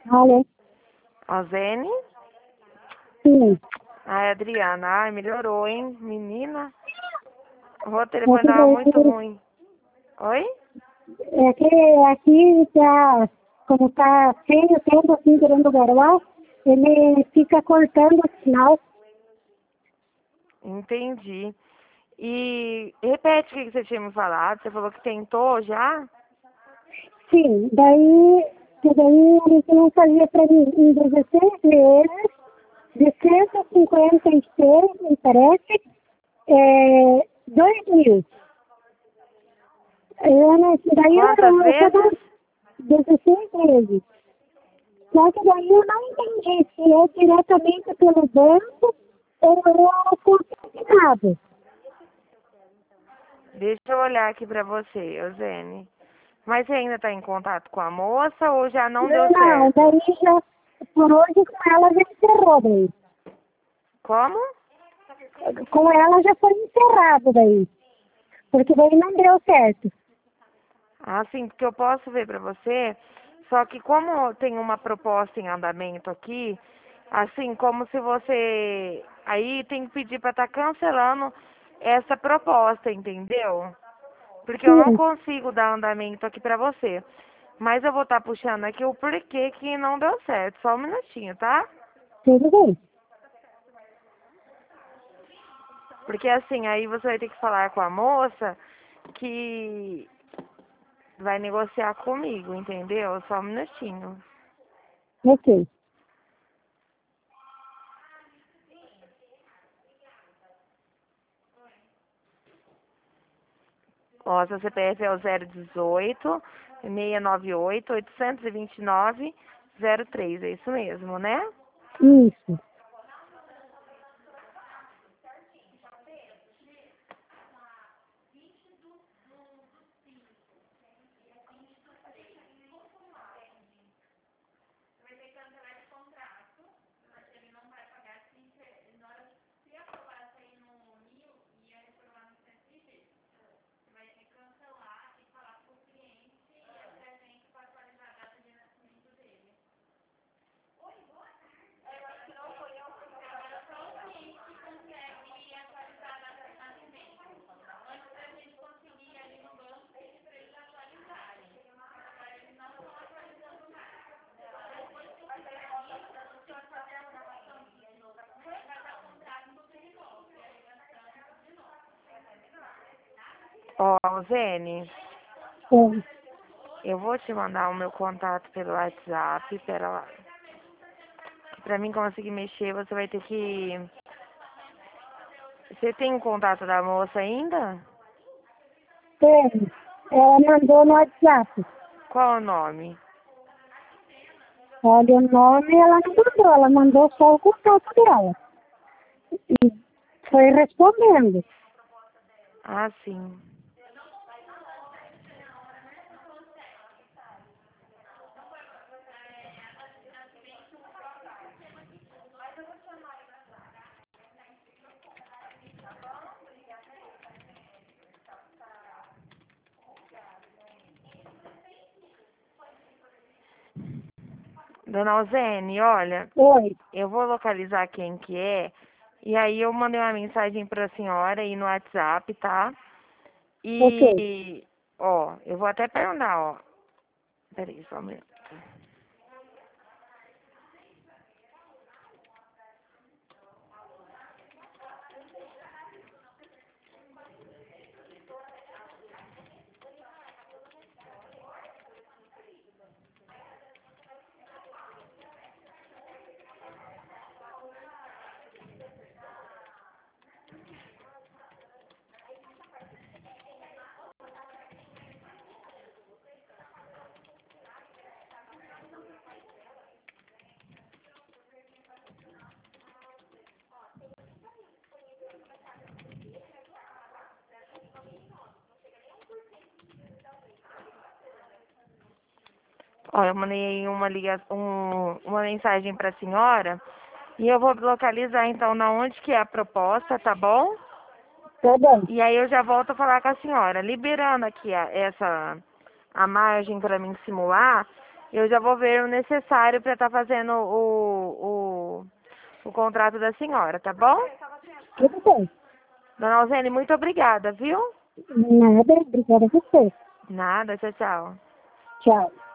Alô? Ozene? Sim. Ai, Adriana, ai, melhorou, hein? Menina, o telefone Aqui, tava muito ruim. Oi? é que aqui tá, como tá feio o tempo assim, querendo garoar, ele fica cortando o sinal. Entendi. E repete o que você tinha me falado. Você falou que tentou já? Sim, daí eles não fazia para mim em 16 meses, de 156, me parece, 2.000. Quantas Eu vezes? 16 meses. Só que daí eu não entendi se é diretamente pelo banco ou é consignado. Deixa eu olhar aqui pra você, Ozene. Mas você ainda tá em contato com a moça ou já não deu Não, certo? daí já, por hoje com ela já encerrou daí. Como? Com ela já foi encerrado daí. Porque daí não deu certo. Ah, sim, porque eu posso ver pra você. Só que como tem uma proposta em andamento aqui, assim, como se você... Aí tem que pedir pra estar cancelando essa proposta, entendeu? Porque eu não Sim, consigo dar andamento aqui pra você. Mas eu vou estar puxando aqui o porquê que não deu certo. Só um minutinho, tá? tudo bem. Porque assim, aí você vai ter que falar com a moça que vai negociar comigo, entendeu? Só um minutinho. Ok. Ó, seu CPF é o 018 698 829 03. É isso mesmo, né? Isso. Ó, Zene, É. eu vou te mandar o meu contato pelo WhatsApp. Pera lá. Pra mim conseguir mexer, você vai ter que... Você tem o contato da moça ainda? Tem. Ela mandou no WhatsApp. Qual é o nome? Olha, o nome ela não mandou, ela mandou só o contato dela. E foi respondendo. Ah, sim. Dona Ozene, olha, Oi. eu vou localizar quem que é. E aí eu mandei uma mensagem pra senhora aí no WhatsApp, tá? Ok. E, ó, eu vou até perguntar, ó. Peraí, só um minuto. Ó, eu mandei uma mensagem pra senhora e eu vou localizar então na onde que é a proposta, tá bom? Tá bom. E aí eu já volto a falar com a senhora, liberando aqui a margem para mim simular. Eu já vou ver o necessário para estar fazendo o contrato da senhora, tá bom? Tudo bem. Dona Alzene, muito obrigada, viu? Nada, obrigada a você. Nada, tchau, tchau. Tchau.